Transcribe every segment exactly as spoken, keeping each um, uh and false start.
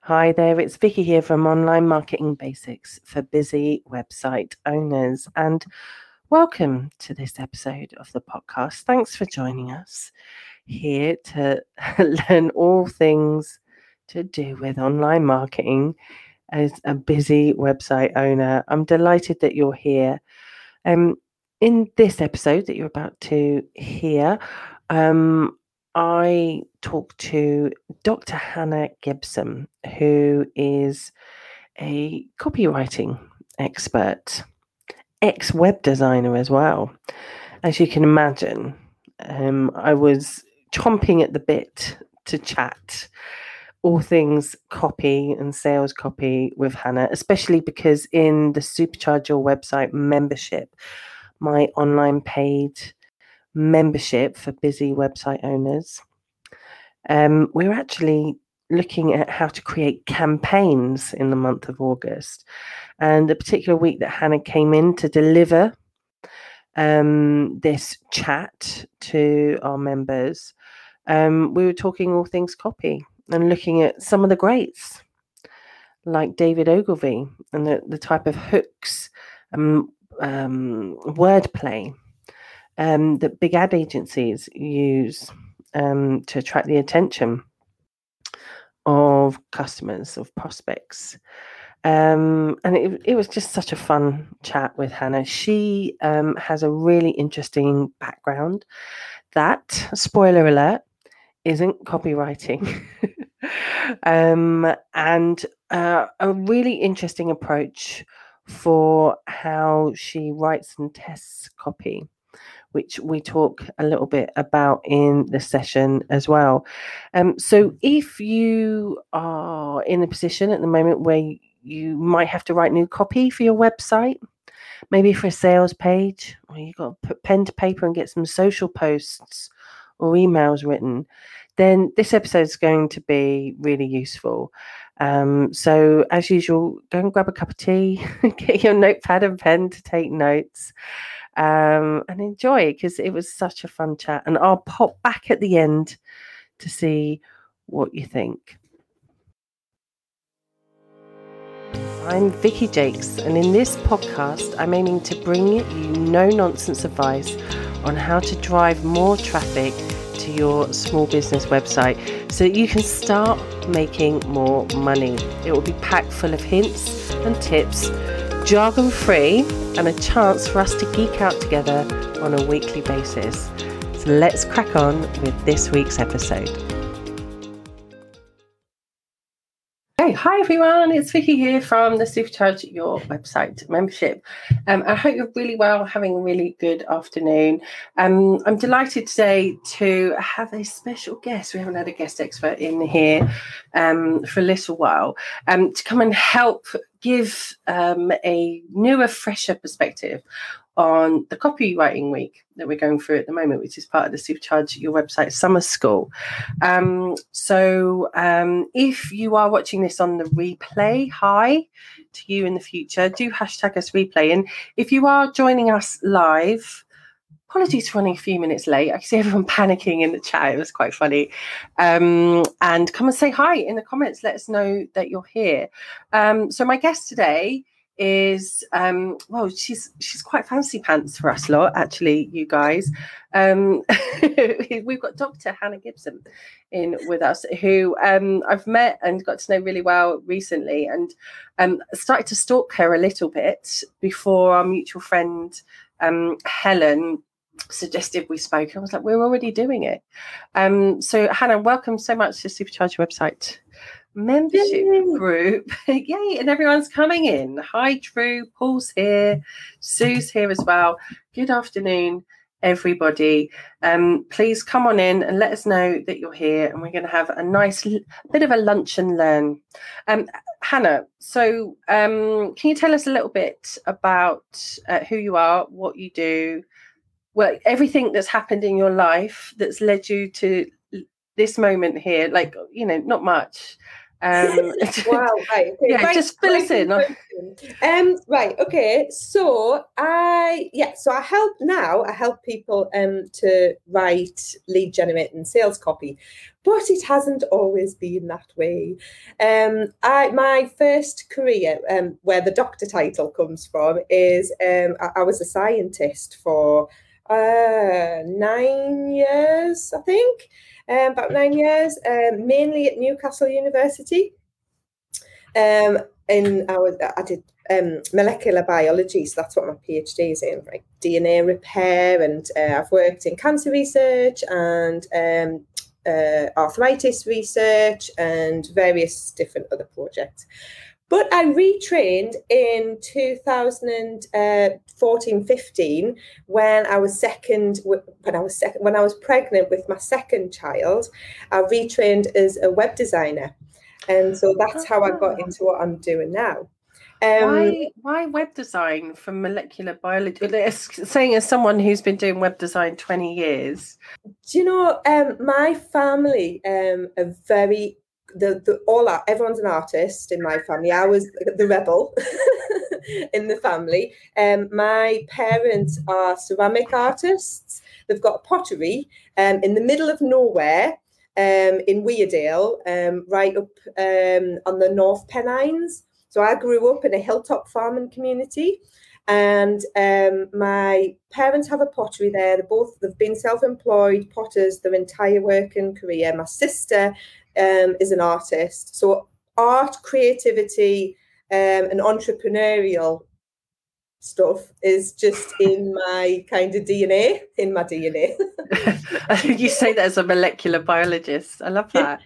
Hi there, it's Vicky here from Online Marketing Basics for Busy Website Owners, and welcome to this episode of the podcast. Thanks for joining us here to learn all things to do with online marketing as a busy website owner. I'm delighted that you're here. Um, in this episode that you're about to hear, um, I talked to Doctor Hannah Gibson, who is a copywriting expert, ex-web designer as well. As you can imagine, um, I was chomping at the bit to chat all things copy and sales copy with Hannah, especially because in the Supercharge Your Website membership, my online paid membership for busy website owners, um, we're actually looking at how to create campaigns in the month of August. And the particular week that Hannah came in to deliver um, this chat to our members, um, we were talking all things copy and looking at some of the greats like David Ogilvy and the, the type of hooks, um, um, wordplay um, that big ad agencies use um, to attract the attention of customers, of prospects. Um, and it, it was just such a fun chat with Hannah. She um, has a really interesting background that, spoiler alert, isn't copywriting. um, and uh, a really interesting approach for how she writes and tests copy, which we talk a little bit about in the session as well. Um, so if you are in a position at the moment where you might have to write new copy for your website, maybe for a sales page, or you've got to put pen to paper and get some social posts or emails written, then this episode is going to be really useful. Um, so as usual, go and grab a cup of tea, get your notepad and pen to take notes. Um, and enjoy, because it was such a fun chat. And I'll pop back at the end to see what you think. I'm Vicky Jakes, and in this podcast, I'm aiming to bring you no-nonsense advice on how to drive more traffic to your small business website so that you can start making more money. It will be packed full of hints and tips, jargon-free, and a chance for us to geek out together on a weekly basis. So let's crack on with this week's episode. Hey, hi everyone, it's Vicky here from the Supercharge Your Website membership. Um, I hope you're really well, having a really good afternoon. Um, I'm delighted today to have a special guest. We haven't had a guest expert in here um, for a little while, um, to come and help give um, a newer, fresher perspective on the copywriting week that we're going through at the moment, which is part of the Supercharge Your Website Summer School. Um, so um, if you are watching this on the replay, hi to you in the future, do hashtag us replay. And if you are joining us live, apologies for running a few minutes late. I can see everyone panicking in the chat. It was quite funny. Um, and come and say hi in the comments. Let us know that you're here. Um, so my guest today is, um, well, she's she's quite fancy pants for us lot, actually, you guys. Um, we've got Doctor Hannah Gibson in with us, who um, I've met and got to know really well recently, and um, started to stalk her a little bit before our mutual friend um, Helen suggested we spoke. I was like, we're already doing it. Um, so Hannah, welcome so much to Supercharge Website membership Yay. Group. Yay, and everyone's coming in. Hi Drew, Paul's here, Sue's here as well. Good afternoon, everybody. Um, please come on in and let us know that you're here, and we're going to have a nice l- bit of a lunch and learn. Um, Hannah, so um, can you tell us a little bit about uh, who you are, what you do, well, everything that's happened in your life that's led you to this moment here? Like, you know, not much, Um, wow, right. Okay. Yeah, right, just fill us in. Um, right, okay. So I yeah, so I help now, I help people um to write lead generating sales copy. But it hasn't always been that way. Um, I my first career, um, where the doctor title comes from, is um, I, I was a scientist for uh, nine years, I think, um, about nine years, um, mainly at Newcastle University. Um, and I was I did um, molecular biology, so that's what my PhD is in, like D N A repair, and uh, I've worked in cancer research and um, uh, arthritis research and various different other projects. But I retrained in two thousand fourteen fifteen when I was second when I was second when I was pregnant with my second child. I retrained as a web designer. And so that's how I got into what I'm doing now. Um, why why web design from molecular biology? Saying as someone who's been doing web design twenty years. Do you know, um, my family um, are very, the, the all our, everyone's an artist in my family. I was the rebel in the family. Um, my parents are ceramic artists. They've got a pottery um, in the middle of nowhere. Um, in Weardale, um, right up um, on the North Pennines. So I grew up in a hilltop farming community, and um, my parents have a pottery there. They're both they've been self-employed potters their entire working career. My sister um, is an artist, so art, creativity, um, and entrepreneurial stuff is just in my kind of D N A, in my D N A. You say that as a molecular biologist. I love that.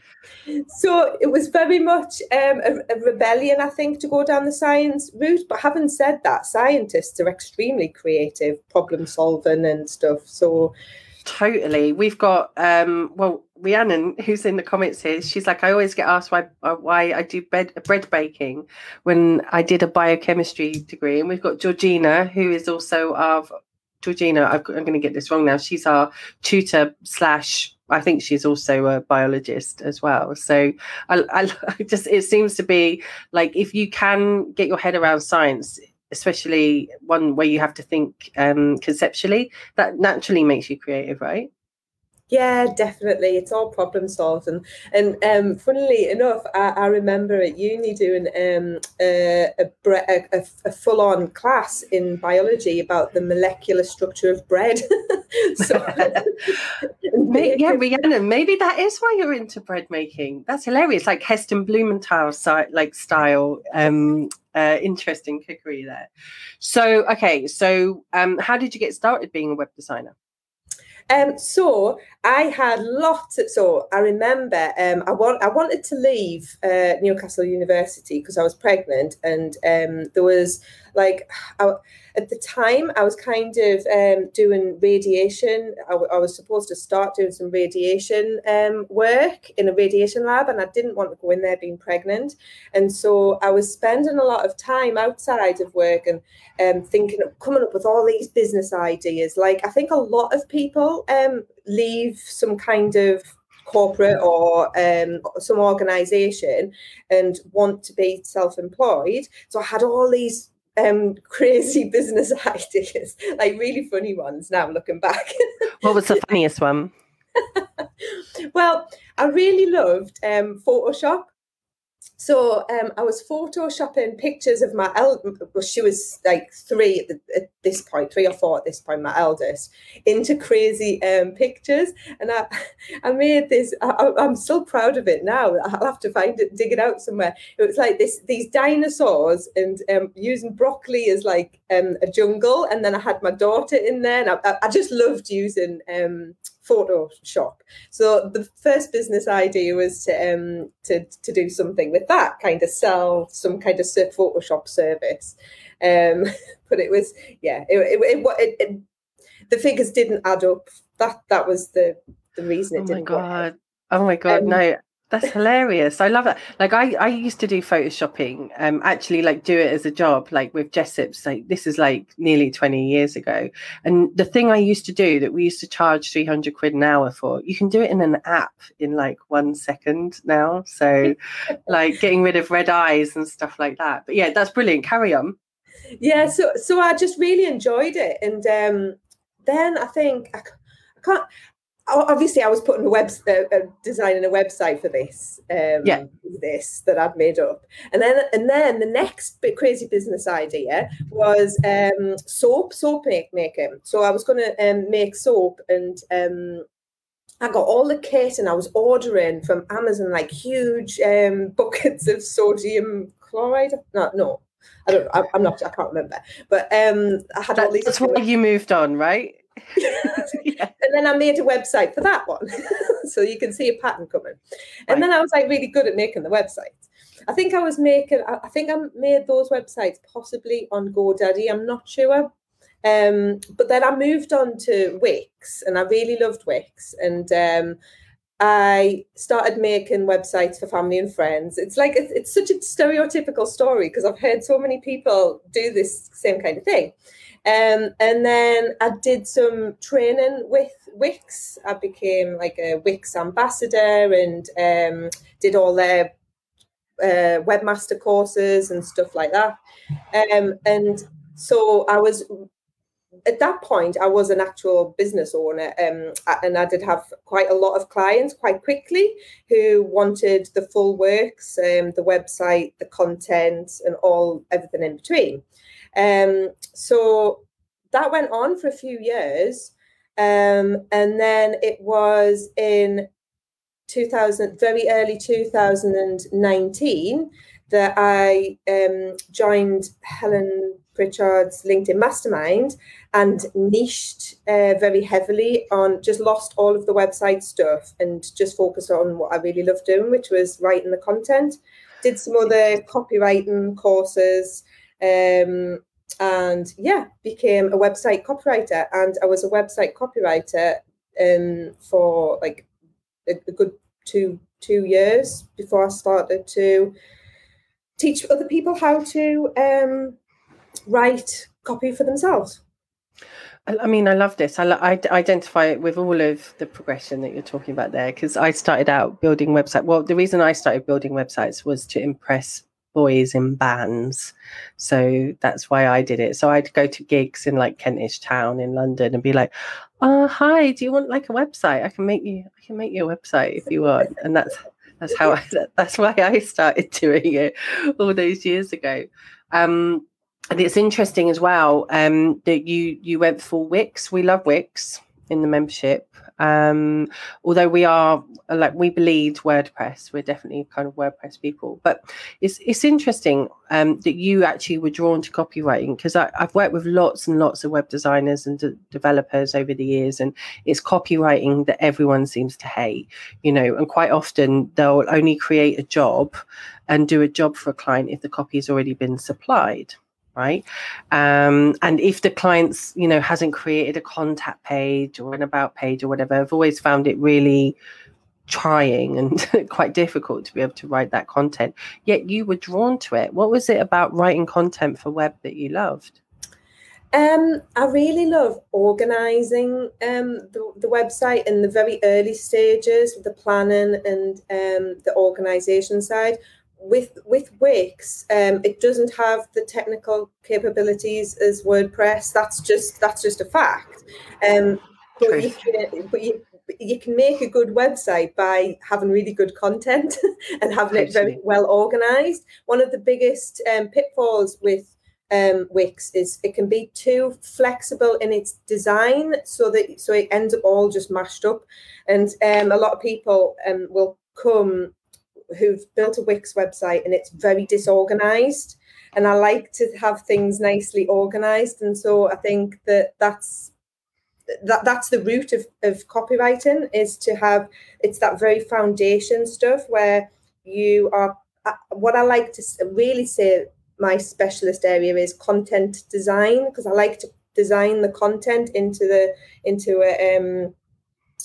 So it was very much um, a, a rebellion, I think, to go down the science route. But having said that, scientists are extremely creative, problem solving and stuff. So totally. We've got um well Rhiannon, who's in the comments here, she's like, I always get asked why why I do bread, bread baking when I did a biochemistry degree. And we've got Georgina, who is also our Georgina, I'm going to get this wrong now, she's our tutor slash I think she's also a biologist as well. So I, I just it seems to be like if you can get your head around science, especially one where you have to think um, conceptually, that naturally makes you creative, right? Yeah, definitely. It's all problem solving. And um, funnily enough, I, I remember at uni doing um, a, a, a, a full-on class in biology about the molecular structure of bread. so, maybe, yeah, Rhiannon, maybe that is why you're into bread making. That's hilarious. Like Heston Blumenthal like style. Um, uh, interesting cookery there. So, okay, so um, how did you get started being a web designer? Um, so I had lots of, so I remember um, I want I wanted to leave uh, Newcastle University because I was pregnant, and um, there was like I, at the time I was kind of um, doing radiation. I, I was supposed to start doing some radiation um, work in a radiation lab, and I didn't want to go in there being pregnant, and so I was spending a lot of time outside of work and um, thinking of coming up with all these business ideas. Like I think a lot of people um, leave some kind of corporate or um, some organization and want to be self-employed. So I had all these um, crazy business ideas, like really funny ones now looking back. What was the funniest one? Well, I really loved um, Photoshop. So um, I was photoshopping pictures of my eldest, well, she was like three at, the, at this point, three or four at this point, my eldest, into crazy um, pictures. And I, I made this, I, I'm still proud of it now. I'll have to find it, dig it out somewhere. It was like this, these dinosaurs and um, using broccoli as like um, a jungle. And then I had my daughter in there, and I, I just loved using um, Photoshop. So the first business idea was to um to to do something with that, kind of sell some kind of Photoshop service. Um, but it was yeah, it it, it, it, it the figures didn't add up. That that was the the reason it oh didn't my god. work. Oh my god, um, no. That's hilarious. I love it. Like I, I used to do photoshopping, um, actually like do it as a job, like with Jessop's, like this is like nearly twenty years ago. And the thing I used to do that we used to charge three hundred quid an hour for, you can do it in an app in like one second now. So like getting rid of red eyes and stuff like that. But yeah, that's brilliant. Carry on. Yeah. So, so I just really enjoyed it. And um, then I think I, I can't, obviously I was putting a web uh, uh, designing a website for this um yeah. this that I'd made up, and then and then the next bit crazy business idea was um soap soap make, making. So I was going to um, make soap, and um I got all the kit, and I was ordering from Amazon like huge um buckets of sodium chloride. No, no, I don't. I, I'm not. I can't remember. But um, I had that, all these. That's why you moved on, right? Yeah. And then I made a website for that one. So you can see a pattern coming. And right. then I was like really good at making the websites. I think I was making, I think I made those websites possibly on GoDaddy. I'm not sure. Um, but then I moved on to Wix, and I really loved Wix. And um, I started making websites for family and friends. It's like, it's, it's such a stereotypical story because I've heard so many people do this same kind of thing. Um, and then I did some training with Wix. I became like a Wix ambassador, and um, did all their uh, webmaster courses and stuff like that. Um, and so I was, at that point, I was an actual business owner, um, and I did have quite a lot of clients quite quickly who wanted the full works, um, the website, the content, and all everything in between. Um, so that went on for a few years. Um, and then it was in two thousand, very early two thousand nineteen, that I um, joined Helen Pritchard's LinkedIn Mastermind and niched uh, very heavily on, just lost all of the website stuff and just focused on what I really loved doing, which was writing the content. Did some other copywriting courses, um, and yeah, became a website copywriter. And I was a website copywriter um, for like a, a good two two years before I started to teach other people how to um, write copy for themselves. I mean, I love this. I, I identify it with all of the progression that you're talking about there, because I started out building websites. Well, the reason I started building websites was to impress boys in bands. So that's why I did it. So I'd go to gigs in like Kentish Town in London and be like, oh, hi, do you want like a website? I can make you, I can make you a website if you want. And that's, that's how I, that's why I started doing it all those years ago. Um, And it's interesting as well um, that you you went for Wix. We love Wix in the membership. Um, although we are like we bleed WordPress, we're definitely kind of WordPress people. But it's it's interesting um, that you actually were drawn to copywriting, because I've worked with lots and lots of web designers and de- developers over the years, and it's copywriting that everyone seems to hate, you know. And quite often they'll only create a job and do a job for a client if the copy has already been supplied. Right. Um, and if the client's, you know, hasn't created a contact page or an about page or whatever, I've always found it really trying and quite difficult to be able to write that content. Yet you were drawn to it. What was it about writing content for web that you loved? Um, I really love organising um, the, the website in the very early stages, the planning and um, the organisation side. With with Wix, um, it doesn't have the technical capabilities as WordPress. That's just that's just a fact. Um, but you can, but you you can make a good website by having really good content and having Absolutely. It very well organized. One of the biggest um, pitfalls with um, Wix is it can be too flexible in its design, so that so it ends up all just mashed up. And um, a lot of people um, will come who've built a Wix website and it's very disorganized, and I like to have things nicely organized. And so I think that that's that that's the root of, of copywriting, is to have, it's that very foundation stuff where you are, what I like to really say my specialist area is content design, because I like to design the content into the into a um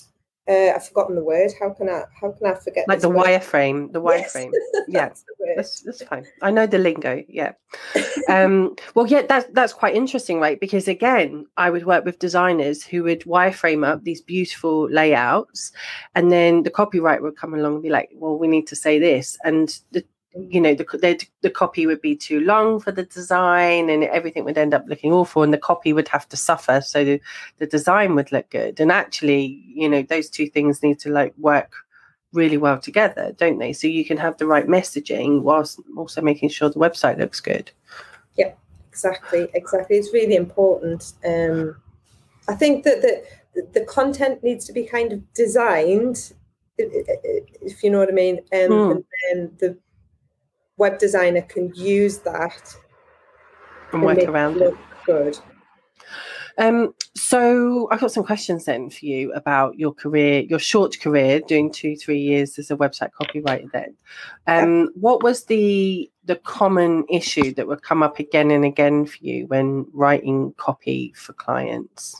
uh, I've forgotten the word. How can I how can I forget? Like the word? wireframe, the wireframe. Yes. Yeah, that's, that's that's fine. I know the lingo. Yeah. um, well, yeah, that's that's quite interesting, right? Because again, I would work with designers who would wireframe up these beautiful layouts, and then the copywriter would come along and be like, "Well, we need to say this," and the you know the, the the copy would be too long for the design, and everything would end up looking awful, and the copy would have to suffer so the, the design would look good. And actually, you know, those two things need to like work really well together, don't they? So you can have the right messaging whilst also making sure the website looks good. Yeah, exactly, exactly. It's really important. Um, I think that the the content needs to be kind of designed, if you know what I mean, um, mm. and then the web designer can use that and work around it. Good. Um, so I've got some questions then for you about your career, your short career, doing two, three years as a website copywriter then. Um, yeah. What was the the common issue that would come up again and again for you when writing copy for clients?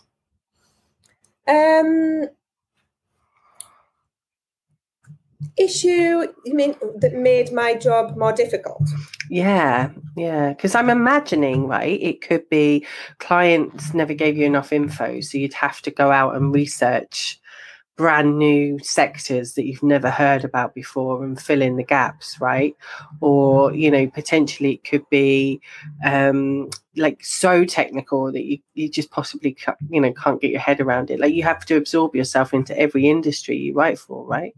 Um, issue, you mean that made my job more difficult? Yeah, yeah. Because I'm imagining, right, it could be clients never gave you enough info, so you'd have to go out and research brand new sectors that you've never heard about before and fill in the gaps, right? Or, you know, potentially it could be um, like so technical that you, you just possibly, you know, can't get your head around it. Like you have to absorb yourself into every industry you write for, right?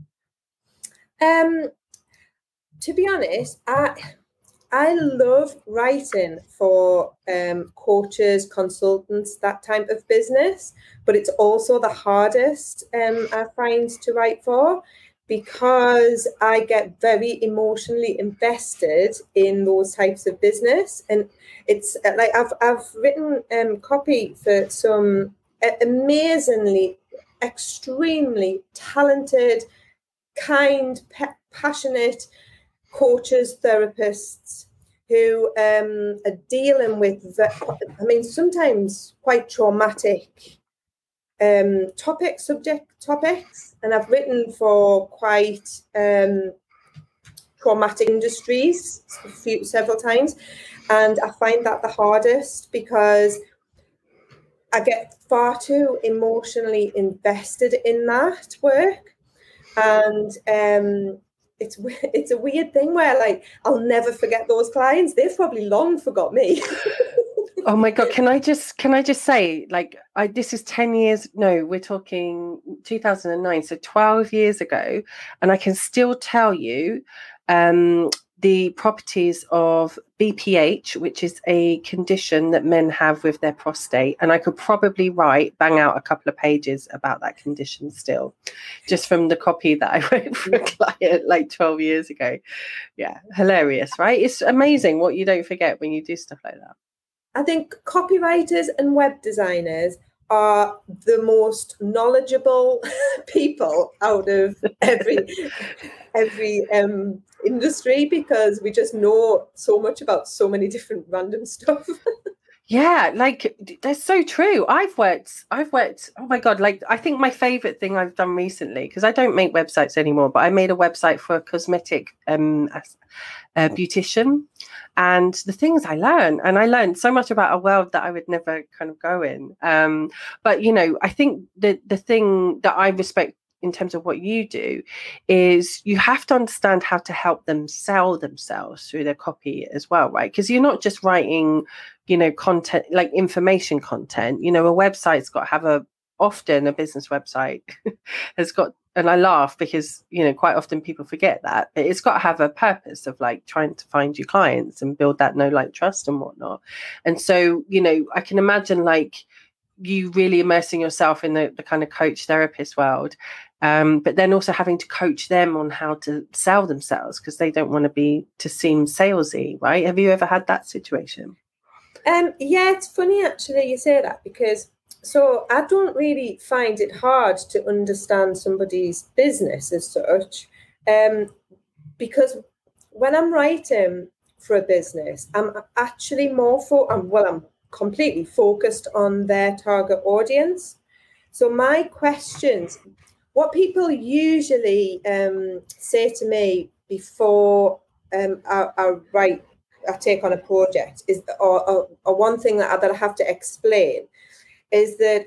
Um, to be honest, I I love writing for um, coaches, consultants, that type of business, but it's also the hardest um, I find to write for because I get very emotionally invested in those types of business. And it's like I've I've written um, copy for some amazingly, extremely talented, kind, pe- passionate coaches, therapists who um, are dealing with, I mean, sometimes quite traumatic um, topic, subject topics. And I've written for quite um, traumatic industries a few, several times. And I find that the hardest because I get far too emotionally invested in that work. And um, it's it's a weird thing where like I'll never forget those clients. They've probably long forgot me. Oh my God, can I just can I just say, like, I this is ten years, no, we're talking two thousand nine, so twelve years ago, and I can still tell you um, the properties of B P H, which is a condition that men have with their prostate, and I could probably write, bang out a couple of pages about that condition still, just from the copy that I wrote for a client like twelve years ago. Yeah, hilarious, right? It's amazing what you don't forget when you do stuff like that. I think copywriters and web designers are the most knowledgeable people out of every every um, industry because we just know so much about so many different random stuff. Yeah, like that's so true. I've worked, I've worked, oh my God, like I think my favorite thing I've done recently, because I don't make websites anymore, but I made a website for a cosmetic um, a beautician. And the things I learned, and I learned so much about a world that I would never kind of go in. Um, but, you know, I think the the thing that I respect in terms of what you do is you have to understand how to help them sell themselves through their copy as well, right? Because you're not just writing, you know, content like information content. You know, a website's got to have a often a business website has got, and I laugh because, you know, quite often people forget that, but it's got to have a purpose of like trying to find your clients and build that know, like, trust and whatnot. And so, you know, I can imagine like you really immersing yourself in the, the kind of coach therapist world, um, but then also having to coach them on how to sell themselves because they don't want to be to seem salesy, right? Have you ever had that situation? Um, yeah, it's funny actually you say that because so I don't really find it hard to understand somebody's business as such, um, because when I'm writing for a business, I'm actually more for, um, well, I'm completely focused on their target audience. So my questions, what people usually um, say to me before um, I, I write, I take on a project is, or, or, or one thing that I, that I have to explain is that,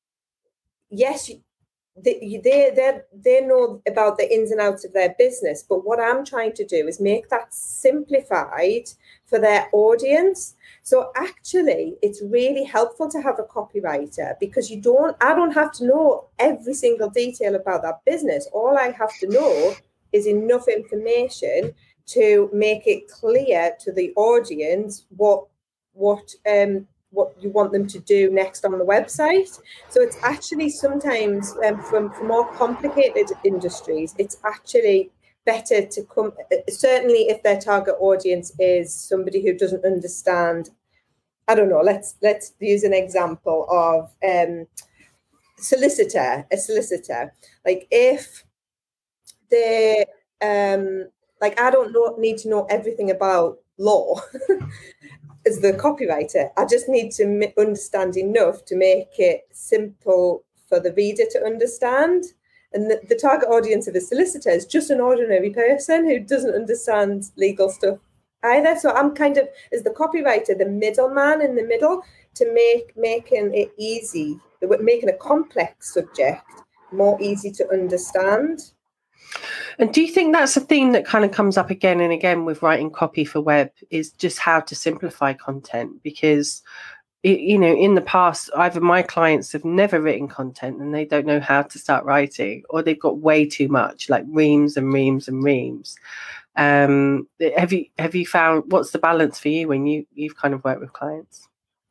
yes, they, they, they, they know about the ins and outs of their business, but what I'm trying to do is make that simplified for their audience. So actually, it's really helpful to have a copywriter, because you don't, I don't have to know every single detail about that business. All I have to know is enough information to make it clear to the audience what what um what you want them to do next on the website. So it's actually sometimes um, from, from more complicated industries, it's actually better to come, certainly if their target audience is somebody who doesn't understand, I don't know, let's let's use an example of um, solicitor, a solicitor. Like if they, um, like I don't know, need to know everything about law as the copywriter. I just need to understand enough to make it simple for the reader to understand. And the, the target audience of a solicitor is just an ordinary person who doesn't understand legal stuff either. So I'm kind of, as the copywriter, the middleman in the middle to make making it easy, making a complex subject more easy to understand. And do you think that's a theme that kind of comes up again and again with writing copy for web, is just how to simplify content? Because, you know, in the past, either my clients have never written content and they don't know how to start writing, or they've got way too much, like reams and reams and reams. Um, have you have you found, what's the balance for you when you you've kind of worked with clients?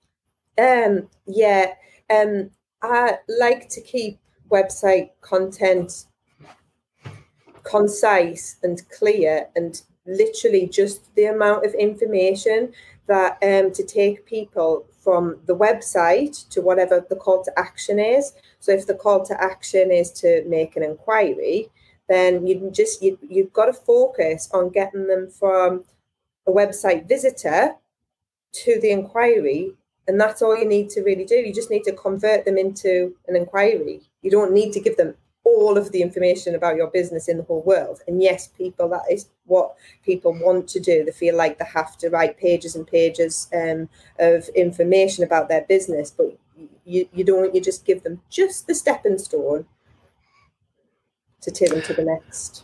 Um, yeah, um, I like to keep website content concise and clear, and literally just the amount of information that um, to take people from the website to whatever the call to action is. So if the call to action is to make an inquiry, then you just you, you've got to focus on getting them from a website visitor to the inquiry, and that's all you need to really do. You just need to convert them into an inquiry. You don't need to give them all of the information about your business in the whole world. And yes, people, that is what people want to do. They feel like they have to write pages and pages um, of information about their business, but you, you don't, you just give them just the stepping stone to take them to the next.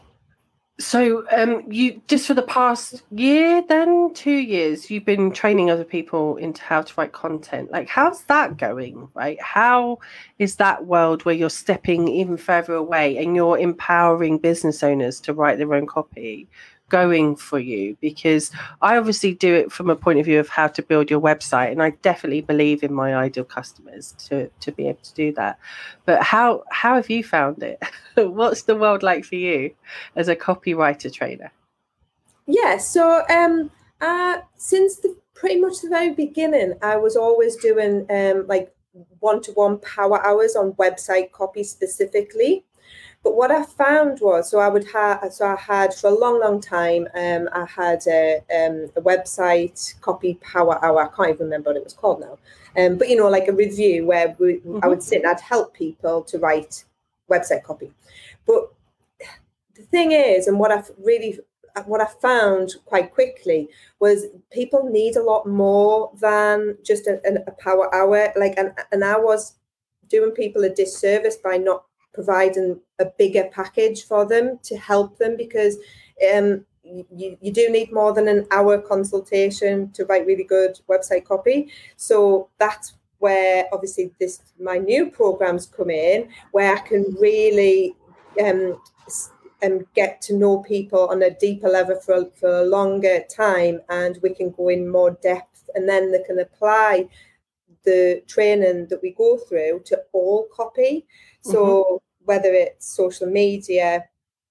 So um, you, just for the past year, then two years, you've been training other people into how to write content. Like, how's that going, right? How is that world where you're stepping even further away and you're empowering business owners to write their own copy going for you? Because I obviously do it from a point of view of how to build your website, and I definitely believe in my ideal customers to to be able to do that. But how how have you found it? What's the world like for you as a copywriter trainer? Yeah, so um uh since the pretty much the very beginning, I was always doing um like one-to-one power hours on website copy specifically. But what I found was, so I would have, so I had for a long, long time, um, I had a, um, a website copy power hour. I can't even remember what it was called now. Um, but, you know, like a review where we, mm-hmm. I would sit and I'd help people to write website copy. But the thing is, and what I've really, what I found quite quickly was people need a lot more than just a, a power hour. Like, and, and I was doing people a disservice by not providing a bigger package for them to help them, because um, you, you do need more than an hour consultation to write really good website copy. So that's where obviously this my new programs come in, where I can really um, um, get to know people on a deeper level for, for a longer time, and we can go in more depth, and then they can apply the training that we go through to all copy. So mm-hmm. whether it's social media,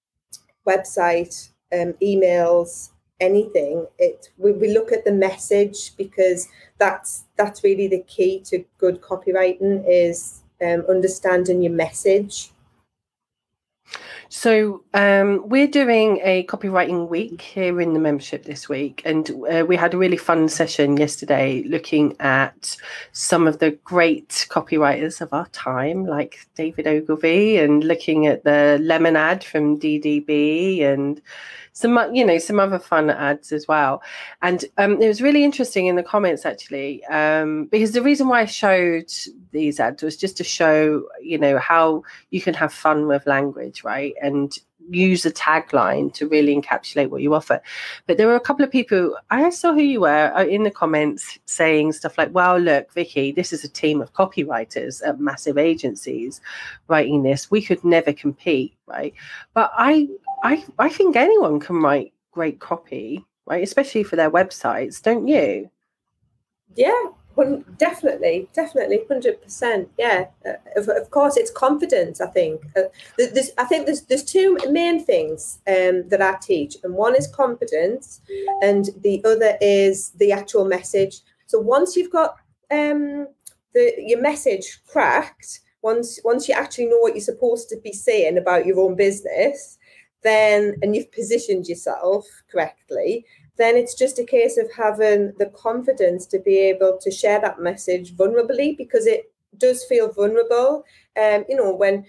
website, um, emails, anything, it we, we look at the message, because that's that's really the key to good copywriting, is um, understanding your message. So um, we're doing a copywriting week here in the membership this week, and uh, we had a really fun session yesterday looking at some of the great copywriters of our time, like David Ogilvy, and looking at the Lemon ad from D D B and some, you know, some other fun ads as well. And um, it was really interesting in the comments, actually, um, because the reason why I showed these ads was just to show, you know, how you can have fun with language, right? And use a tagline to really encapsulate what you offer. But there were a couple of people, I saw who you were in the comments saying stuff like, well, look, Vicky, this is a team of copywriters at massive agencies writing this. We could never compete, right? But I, I, I think anyone can write great copy, right? Especially for their websites, don't you? Yeah. Definitely, definitely, one hundred percent. Yeah, uh, of, of course, it's confidence. I think uh, there's, I think there's there's two main things um, that I teach, and one is confidence, and the other is the actual message. So once you've got um, the your message cracked, once once you actually know what you're supposed to be saying about your own business, then and you've positioned yourself correctly, then it's just a case of having the confidence to be able to share that message vulnerably, because it does feel vulnerable. Um, you know, when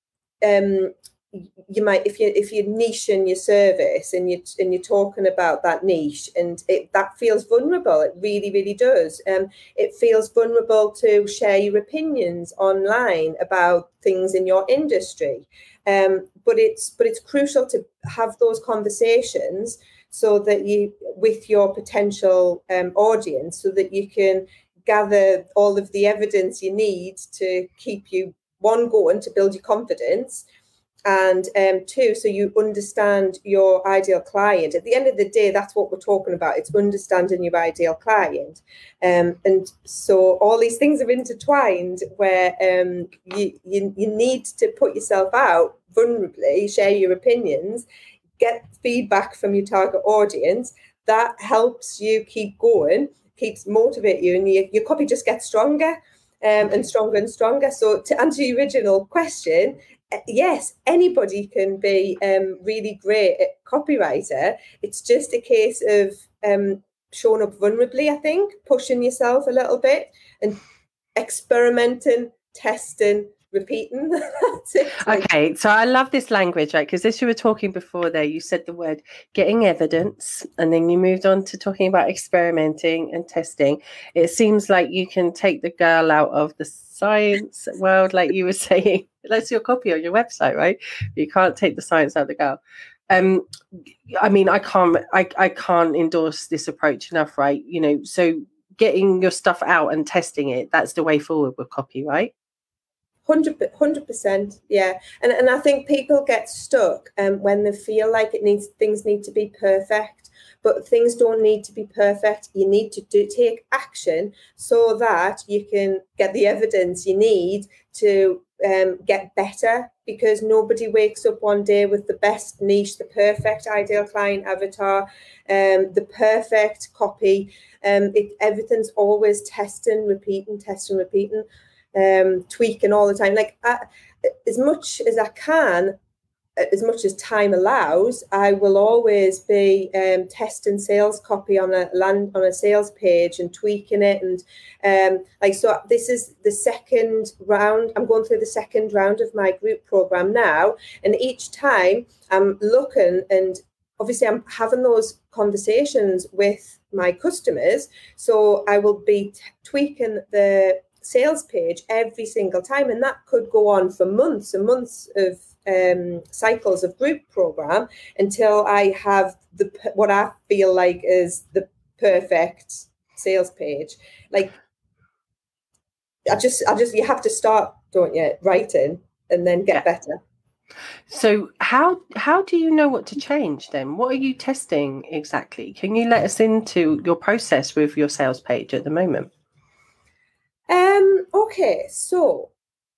um, you might, if you if you niche in your service and you and you're talking about that niche, and it that feels vulnerable. It really, really does. Um, it feels vulnerable to share your opinions online about things in your industry. Um, but it's but it's crucial to have those conversations, so that you, with your potential um, audience, so that you can gather all of the evidence you need to keep you, one, going, to build your confidence, and um, two, so you understand your ideal client. At the end of the day, that's what we're talking about. It's understanding your ideal client. Um, and so all these things are intertwined, where um, you, you, you need to put yourself out vulnerably, share your opinions, get feedback from your target audience. That helps you keep going, keeps motivate you, and your, your copy just gets stronger um, and stronger and stronger. So to answer your original question, yes, anybody can be um, really great at copywriter. It's just a case of um, showing up vulnerably, I think, pushing yourself a little bit and experimenting, testing, repeating. That's it. Okay, so I love this language, right? Because as you were talking before there, you said the word getting evidence, and then you moved on to talking about experimenting and testing. It seems like you can take the girl out of the science world, like you were saying. That's your copy on your website, right? You can't take the science out of the girl. Um, I mean, I can't, I, I can't endorse this approach enough, right? You know, so getting your stuff out and testing it, that's the way forward with copy, right? one hundred percent, yeah. And and I think people get stuck um, when they feel like it needs things need to be perfect, but things don't need to be perfect. You need to do take action so that you can get the evidence you need to um, get better, because nobody wakes up one day with the best niche, the perfect ideal client avatar, um, the perfect copy. Um, it, everything's always testing, repeating, testing, repeating. Um, tweaking all the time. Like I, as much as I can, as much as time allows, I will always be um, testing sales copy on a land on a sales page and tweaking it. And um, like so, this is the second round. I'm going through the second round of my group program now, and each time I'm looking, and obviously I'm having those conversations with my customers. So I will be t- tweaking the sales page every single time, and that could go on for months and months of um, cycles of group program until I have the what I feel like is the perfect sales page. Like I just, I just, you have to start, don't you, writing and then get yeah. better. So how how do you know what to change then? What are you testing exactly? Can you let us into your process with your sales page at the moment? Um, okay, so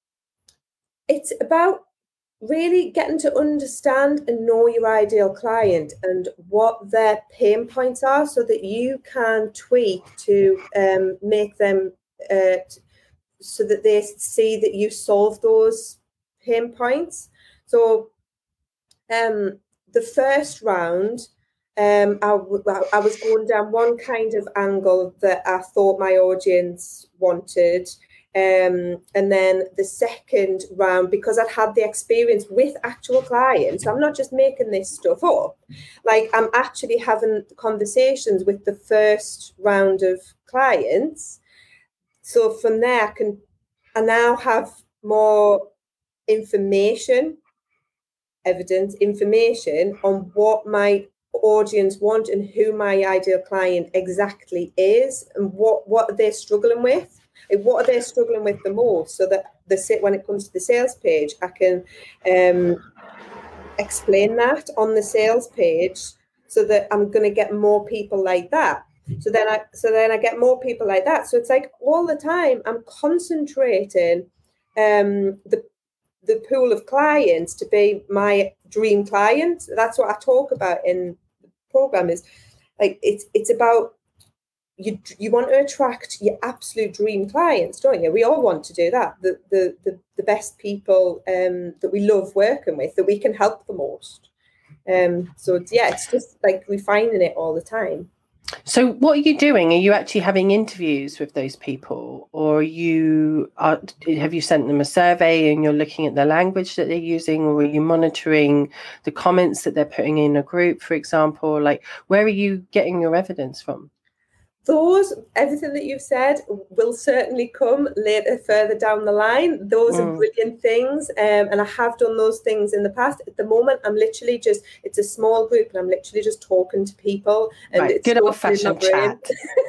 it's about really getting to understand and know your ideal client and what their pain points are, so that you can tweak to um, make them, uh, so that they see that you solve those pain points. So um, the first round, um, I, w- I was going down one kind of angle that I thought my audience wanted. Um, and then the second round, because I'd had the experience with actual clients, I'm not just making this stuff up. Like, I'm actually having conversations with the first round of clients. So from there, I can, I now have more information, evidence, information on what my audience want and who my ideal client exactly is and what, what they're struggling with. What are they struggling with the most, so that the when it comes to the sales page, I can um, explain that on the sales page, so that I'm going to get more people like that. So then I so then I get more people like that. So it's like all the time I'm concentrating um, the the pool of clients to be my dream client. That's what I talk about in the program. Is like it's it's about. You you want to attract your absolute dream clients, don't you? We all want to do that. The the the, the best people um, that we love working with, that we can help the most. Um, so it's, yeah, it's just like refining it all the time. So what are you doing? Are you actually having interviews with those people, or are you are, have you sent them a survey and you're looking at the language that they're using, or are you monitoring the comments that they're putting in a group, for example? Like, where are you getting your evidence from? Those, everything that you've said will certainly come later, further down the line. Those mm. are brilliant things. Um, and I have done those things in the past. At the moment, I'm literally just, it's a small group and I'm literally just talking to people. And right. it's Good old fashioned chat.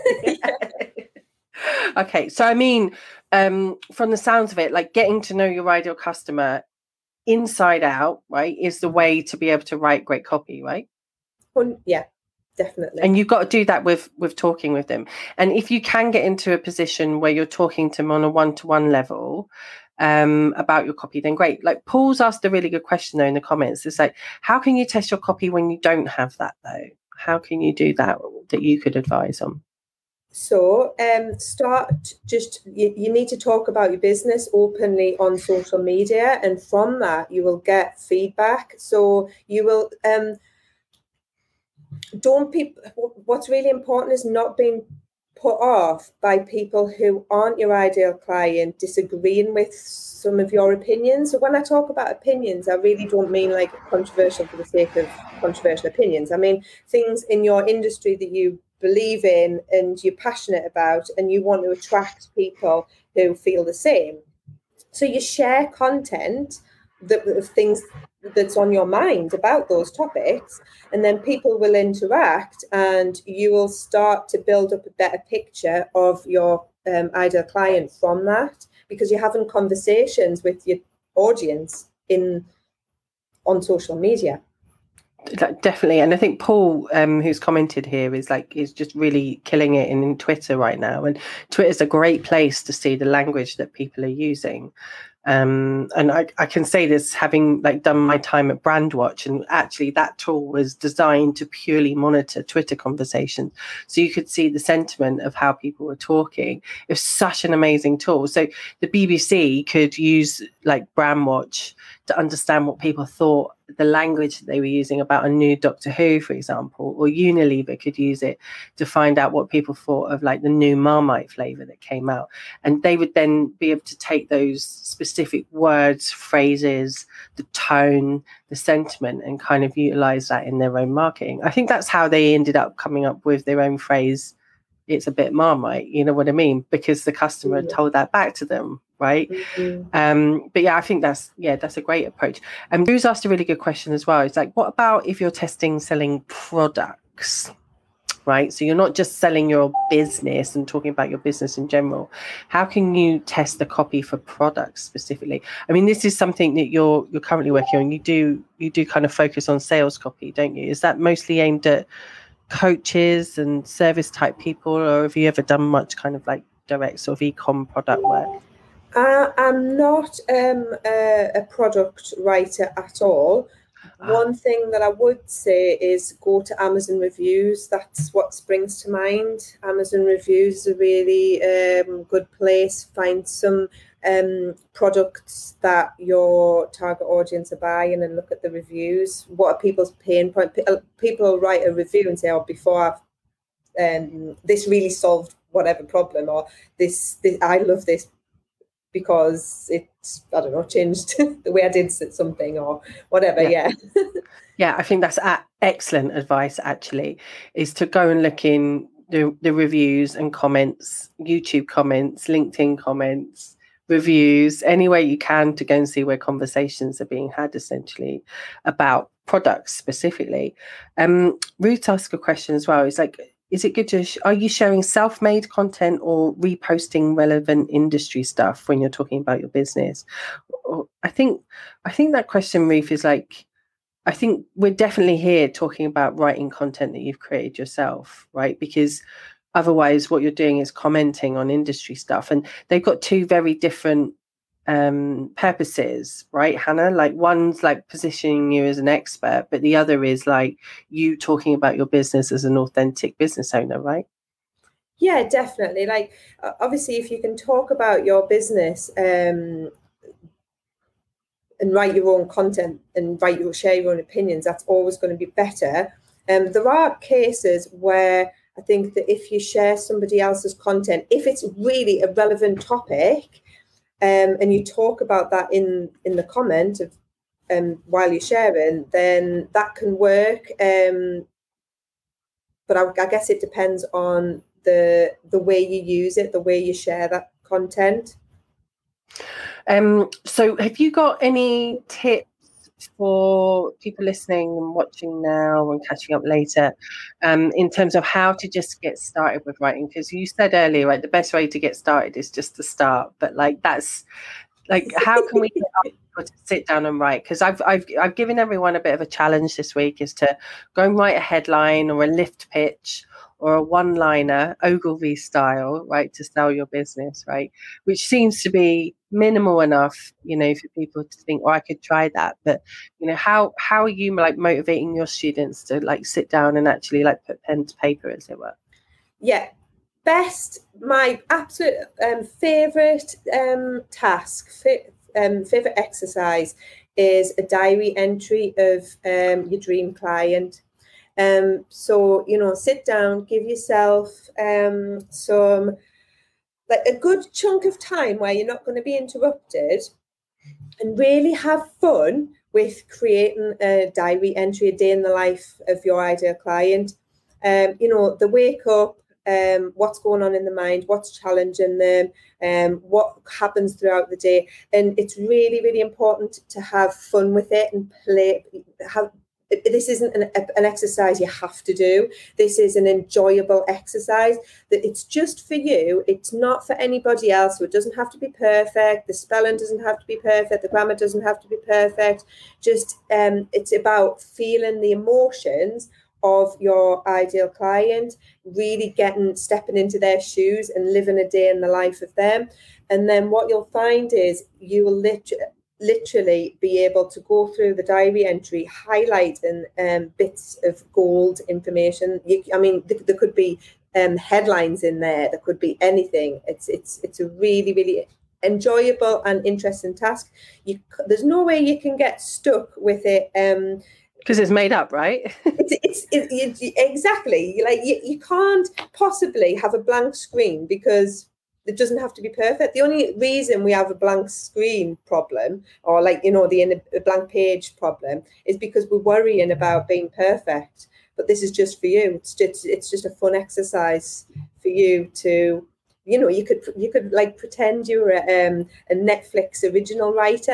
Okay. So, I mean, um, from the sounds of it, like getting to know your ideal customer inside out, right, is the way to be able to write great copy, right? Yeah. Definitely. And you've got to do that with with talking with them. And if you can get into a position where you're talking to them on a one-to-one level um, about your copy, then great. Like Paul's asked a really good question though in the comments. It's like, how can you test your copy when you don't have that though? How can you do that that you could advise on? So um, start just, you, you need to talk about your business openly on social media. And from that, you will get feedback. So you will... Um, Don't people, what's really important is not being put off by people who aren't your ideal client disagreeing with some of your opinions. So when I talk about opinions, I really don't mean like controversial for the sake of controversial opinions. I mean things in your industry that you believe in and you're passionate about and you want to attract people who feel the same. So you share content that of things that's on your mind about those topics, and then people will interact and you will start to build up a better picture of your um, ideal client from that, because you're having conversations with your audience in on social media. Definitely. And I think Paul, um, who's commented here, is like is just really killing it in, in Twitter right now. And Twitter's a great place to see the language that people are using. Um, and I, I can say this having like done my time at Brandwatch, and actually that tool was designed to purely monitor Twitter conversations. So you could see the sentiment of how people were talking. It was such an amazing tool. So the B B C could use like Brandwatch to understand what people thought, the language that they were using about a new Doctor Who, for example, or Unilever could use it to find out what people thought of like the new Marmite flavour that came out. And they would then be able to take those specific words, phrases, the tone, the sentiment, and kind of utilise that in their own marketing. I think that's how they ended up coming up with their own phrase, it's a bit Marmite, you know what I mean? Because the customer had told that back to them. Right. Mm-hmm. Um, but yeah, I think that's, yeah, that's a great approach. And Drew's asked a really good question as well. It's like, what about if you're testing selling products, right? So you're not just selling your business and talking about your business in general. How can you test the copy for products specifically? I mean, this is something that you're, you're currently working on. You do, you do kind of focus on sales copy, don't you? Is that mostly aimed at coaches and service type people, or have you ever done much kind of like direct sort of e-com product work? Uh, I'm not um, a, a product writer at all. Ah. One thing that I would say is go to Amazon reviews. That's what springs to mind. Amazon reviews is a really um, good place. Find some um, products that your target audience are buying and look at the reviews. What are people's pain point? People will write a review and say, oh, before I've um, this really solved whatever problem, or this, this I love this because it's, I don't know, changed the way I did something or whatever. Yeah. Yeah, yeah I think that's a- excellent advice, actually, is to go and look in the, the reviews and comments, YouTube comments, LinkedIn comments, reviews, any way you can to go and see where conversations are being had, essentially, about products specifically. Um, Ruth asked a question as well. It's like, is it good to, sh- are you sharing self-made content or reposting relevant industry stuff when you're talking about your business? I think, I think that question, Ruth, is like, I think we're definitely here talking about writing content that you've created yourself, right? Because otherwise what you're doing is commenting on industry stuff, and they've got two very different um purposes, right, Hannah? Like, one's like positioning you as an expert, but the other is like you talking about your business as an authentic business owner, right? Yeah, definitely. Like, obviously, if you can talk about your business um and write your own content and write your share your own opinions, that's always going to be better. Um there are cases where I think that if you share somebody else's content, if it's really a relevant topic, Um, and you talk about that in, in the comment of um, while you're sharing, then that can work. Um, but I, I guess it depends on the the way you use it, the way you share that content. Um, so have you got any tips for people listening and watching now and catching up later, um, in terms of how to just get started with writing? Because you said earlier, right, the best way to get started is just to start. But like, that's like, how can we get people to sit down and write? Because I've I've I've given everyone a bit of a challenge this week, is to go and write a headline or a lift pitch or a one-liner, Ogilvy style, right, to sell your business, right? Which seems to be minimal enough, you know, for people to think, oh, I could try that. But, you know, how how are you like motivating your students to like sit down and actually like put pen to paper, as it were? Yeah, best, my absolute um, favorite um, task, fi- um, favorite exercise is a diary entry of um, your dream client. Um, so, you know, sit down, give yourself um, some, like a good chunk of time where you're not going to be interrupted, and really have fun with creating a diary entry, a day in the life of your ideal client. Um, you know, the wake up, um, what's going on in the mind, what's challenging them, um, what happens throughout the day. And it's really, really important to have fun with it and play, have, this isn't an, an exercise you have to do. This is an enjoyable exercise that it's just for you. It's not for anybody else. So it doesn't have to be perfect. The spelling doesn't have to be perfect. The grammar doesn't have to be perfect. Just um, it's about feeling the emotions of your ideal client, really getting, stepping into their shoes and living a day in the life of them. And then what you'll find is you will literally, literally be able to go through the diary entry, highlight and um, bits of gold information. You, I mean, th- there could be um, headlines in there. There could be anything. It's it's it's a really really enjoyable and interesting task. You there's no way you can get stuck with it. Um, because it's made up, right? it's it's it, it, exactly, like you, you can't possibly have a blank screen, because it doesn't have to be perfect. The only reason we have a blank screen problem, or like, you know, the in a blank page problem, is because we're worrying about being perfect. But this is just for you. It's just it's just a fun exercise for you to, you know, you could you could like pretend you were a, um, a Netflix original writer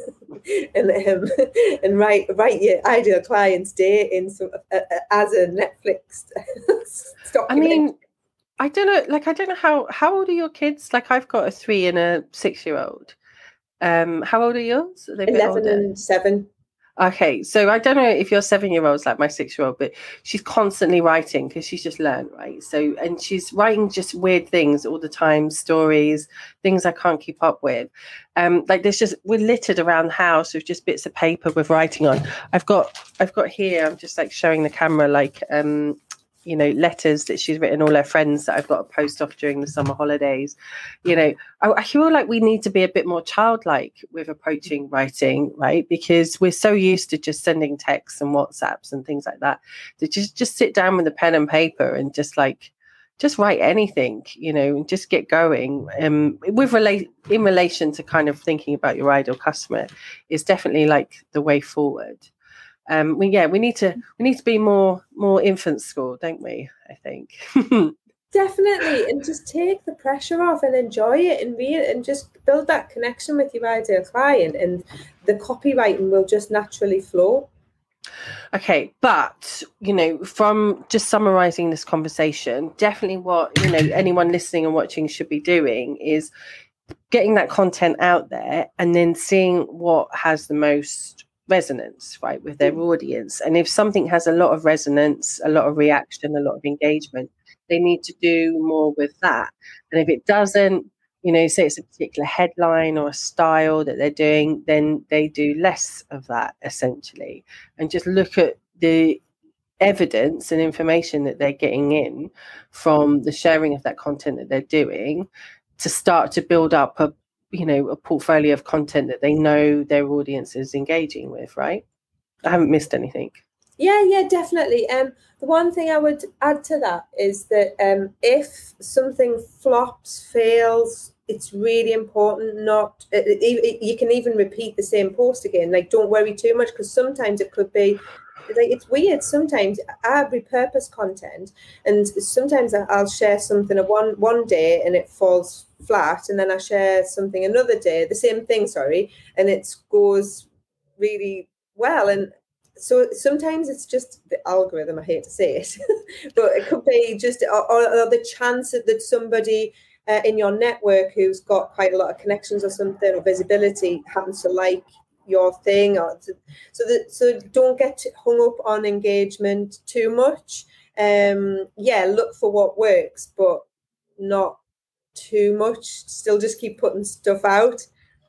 and um, and write write your ideal client's day in some uh, as a Netflix document. I mean, I don't know, like, I don't know how, how old are your kids? Like, I've got a three and a six-year-old. Um, how old are yours? Are they a bit eleven older? and seven. Okay, so I don't know if your seven-year-old's like my six-year-old, but she's constantly writing because she's just learned, right? So, and she's writing just weird things all the time, stories, things I can't keep up with. Um, like there's just, we're littered around the house with just bits of paper with writing on. I've got, I've got here, I'm just like showing the camera, like, um, you know, letters that she's written all her friends that I've got to post off during the summer holidays. You know, I, I feel like we need to be a bit more childlike with approaching writing, right? Because we're so used to just sending texts and WhatsApps and things like that, to just, just sit down with a pen and paper and just like, just write anything, you know, and just get going. Um, with relate in relation to kind of thinking about your ideal customer is definitely like the way forward. Um, we, yeah, we need to we need to be more more infant school, don't we? I think definitely, and just take the pressure off and enjoy it, and read and just build that connection with your ideal client, and the copywriting will just naturally flow. Okay, but you know, from just summarizing this conversation, definitely what you know anyone listening and watching should be doing is getting that content out there, and then seeing what has the most resonance, right, with their audience. And if something has a lot of resonance, a lot of reaction, a lot of engagement, they need to do more with that. And if it doesn't, you know, say it's a particular headline or a style that they're doing, then they do less of that, essentially, and just look at the evidence and information that they're getting in from the sharing of that content that they're doing, to start to build up a you know, a portfolio of content that they know their audience is engaging with, right? I haven't missed anything. Yeah, yeah, definitely. Um, the one thing I would add to that is that um, if something flops, fails, it's really important not, it, it, you can even repeat the same post again. Like, don't worry too much, because sometimes it could be, like, it's weird. Sometimes I repurpose content, and sometimes I'll share something one one day and it falls flat, and then I share something another day, the same thing, sorry, and it goes really well. And so sometimes it's just the algorithm, I hate to say it, but it could be just, or, or the chance that somebody uh, in your network who's got quite a lot of connections or something, or visibility, happens to like your thing, or to, so that so don't get hung up on engagement too much. Um, yeah, look for what works, but not too much. Still, just keep putting stuff out.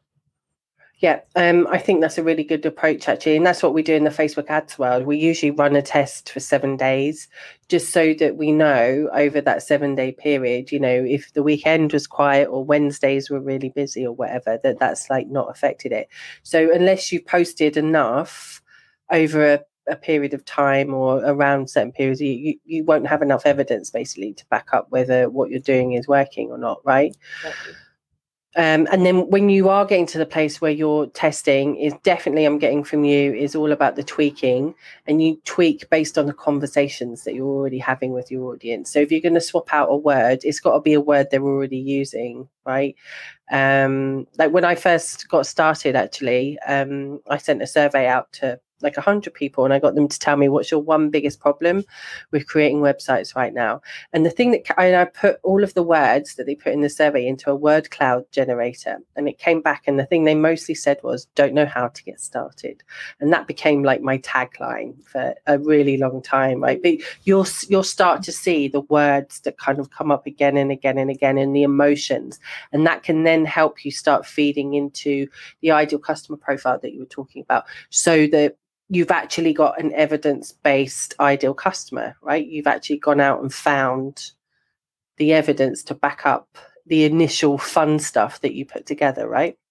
Yeah, um, I think that's a really good approach, actually. And that's what we do in the Facebook ads world. We usually run a test for seven days just so that we know over that seven day period, you know, if the weekend was quiet or Wednesdays were really busy or whatever, that that's like not affected it. So unless you posted enough over a, a period of time or around certain periods, you, you won't have enough evidence basically to back up whether what you're doing is working or not, right? Exactly. Um, and then when you are getting to the place where you're testing, is definitely, I'm getting from you, is all about the tweaking, and you tweak based on the conversations that you're already having with your audience. So if you're going to swap out a word, it's got to be a word they're already using, right? Um, like when I first got started, actually, um, I sent a survey out to like a hundred people, and I got them to tell me, what's your one biggest problem with creating websites right now? And the thing that I, I put all of the words that they put in the survey into a word cloud generator, and it came back, and the thing they mostly said was, don't know how to get started. And that became like my tagline for a really long time, right? But you'll you'll start to see the words that kind of come up again and again and again, and the emotions, and that can then help you start feeding into the ideal customer profile that you were talking about, so that you've actually got an evidence-based ideal customer, right? You've actually gone out and found the evidence to back up the initial fun stuff that you put together, right?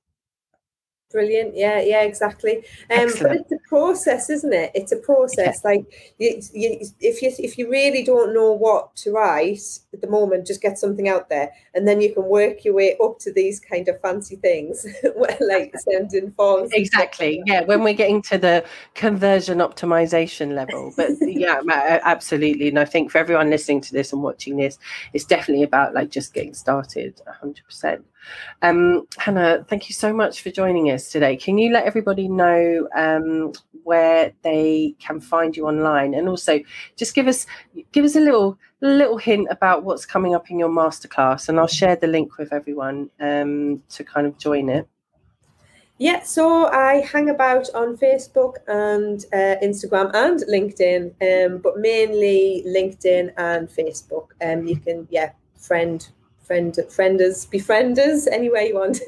Brilliant. Yeah, yeah, exactly. Um, but it's a process, isn't it? It's a process. Yeah. Like you, you, if you if you really don't know what to write at the moment, just get something out there, and then you can work your way up to these kind of fancy things, like sending forms. Exactly. Yeah, when we're getting to the conversion optimization level. But yeah, absolutely. And I think for everyone listening to this and watching this, it's definitely about like just getting started, one hundred percent. Um, Hannah, thank you so much for joining us today. Can you let everybody know um, where they can find you online, and also just give us give us a little little hint about what's coming up in your masterclass, and I'll share the link with everyone um, to kind of join it. Yeah, so I hang about on Facebook and uh, Instagram and LinkedIn, um, but mainly LinkedIn and Facebook. Um, you can, yeah, friend. Friend, frienders, befrienders, anywhere you want.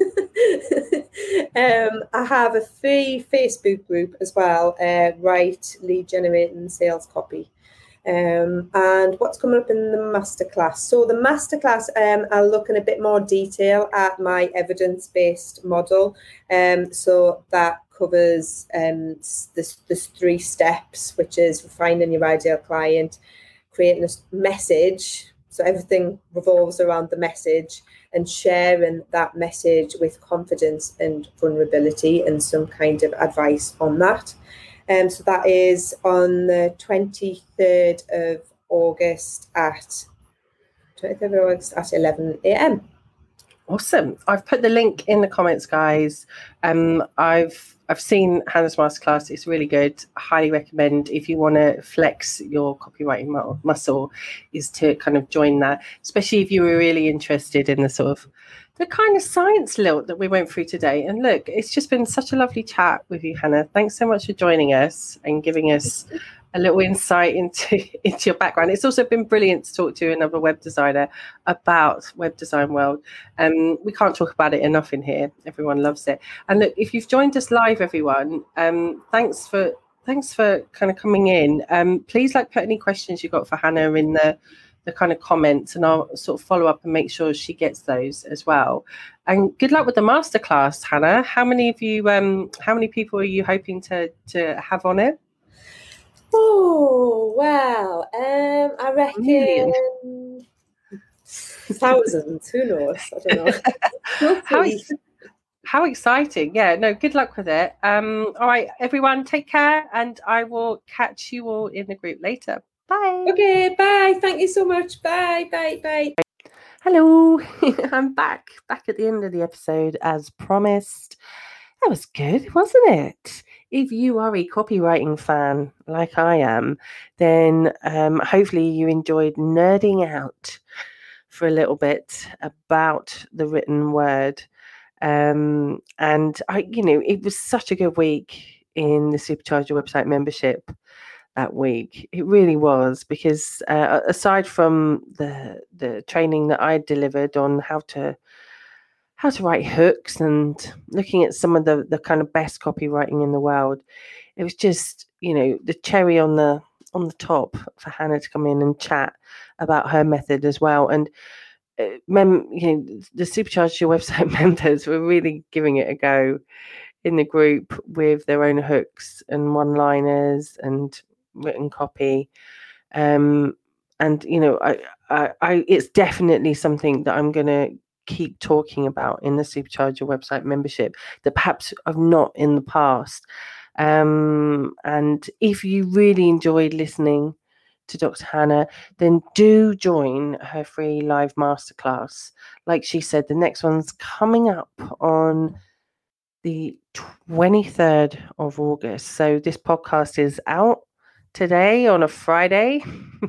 um, I have a free Facebook group as well, uh, Write Lead Generating Sales Copy. Um, and what's coming up in the masterclass? So the masterclass, um, I'll look in a bit more detail at my evidence-based model. Um, so that covers um, this, this three steps, which is finding your ideal client, creating a message. So everything revolves around the message, and sharing that message with confidence and vulnerability, and some kind of advice on that. Um, so that is on the twenty-third of August at twenty-third of August at eleven a.m. Awesome. I've put the link in the comments, guys. Um, I've I've seen Hannah's masterclass. It's really good. I highly recommend, if you want to flex your copywriting mu- muscle, is to kind of join that, especially if you were really interested in the sort of the kind of science lilt that we went through today. And look, it's just been such a lovely chat with you, Hannah. Thanks so much for joining us and giving us a little insight into, into your background. It's also been brilliant to talk to another web designer about web design world. Um, we can't talk about it enough in here. Everyone loves it. And look, if you've joined us live, everyone, um, thanks for thanks for kind of coming in. Um, please like put any questions you got for Hannah in the the kind of comments, and I'll sort of follow up and make sure she gets those as well. And good luck with the masterclass, Hannah. How many of you, um, how many people are you hoping to to have on it? Oh, well, um, I reckon Million. thousands. Who knows? I don't know. how, ex- how exciting. Yeah, no, good luck with it. Um, all right, everyone, take care, and I will catch you all in the group later. Bye. Okay, bye. Thank you so much. Bye, bye, bye. Hello, I'm back, back at the end of the episode as promised. That was good, wasn't it? If you are a copywriting fan like I am, then um, hopefully you enjoyed nerding out for a little bit about the written word. Um, and I, you know, it was such a good week in the Supercharge Your Website membership that week. It really was, because uh, aside from the the training that I delivered on how to how to write hooks and looking at some of the the kind of best copywriting in the world, it was just, you know, the cherry on the on the top for Hannah to come in and chat about her method as well. And uh, mem, you know, the Supercharge Your Website members were really giving it a go in the group with their own hooks and one-liners and written copy. Um, and, you know, I, I, I, it's definitely something that I'm going to keep talking about in the Supercharge Your Website membership that perhaps I've not in the past. Um, and if you really enjoyed listening to Doctor Hannah, then do join her free live masterclass. Like she said, the next one's coming up on the twenty-third of August. So this podcast is out today on a Friday.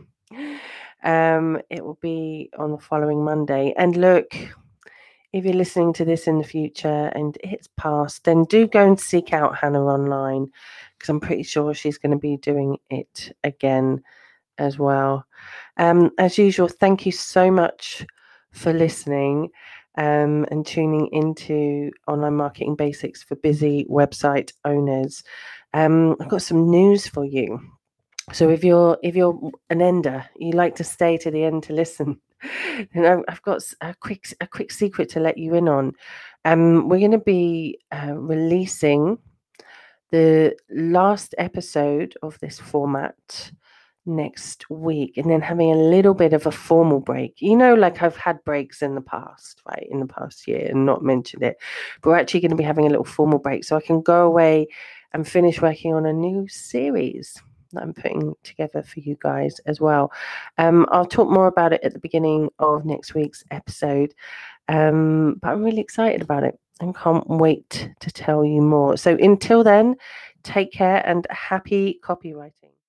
um, it will be on the following Monday. And look, if you're listening to this in the future and it's past, then do go and seek out Hannah online, because I'm pretty sure she's going to be doing it again as well. Um, as usual, thank you so much for listening um, and tuning into Online Marketing Basics for Busy Website Owners. Um, I've got some news for you. So if you're if you're an ender, you like to stay to the end to listen, then I've got a quick a quick secret to let you in on. Um, we're going to be uh, releasing the last episode of this format next week, and then having a little bit of a formal break. You know, like I've had breaks in the past, right, in the past year and not mentioned it, but we're actually going to be having a little formal break so I can go away and finish working on a new series that I'm putting together for you guys as well. Um, I'll talk more about it at the beginning of next week's episode, um, but I'm really excited about it and can't wait to tell you more. So until then, take care and happy copywriting.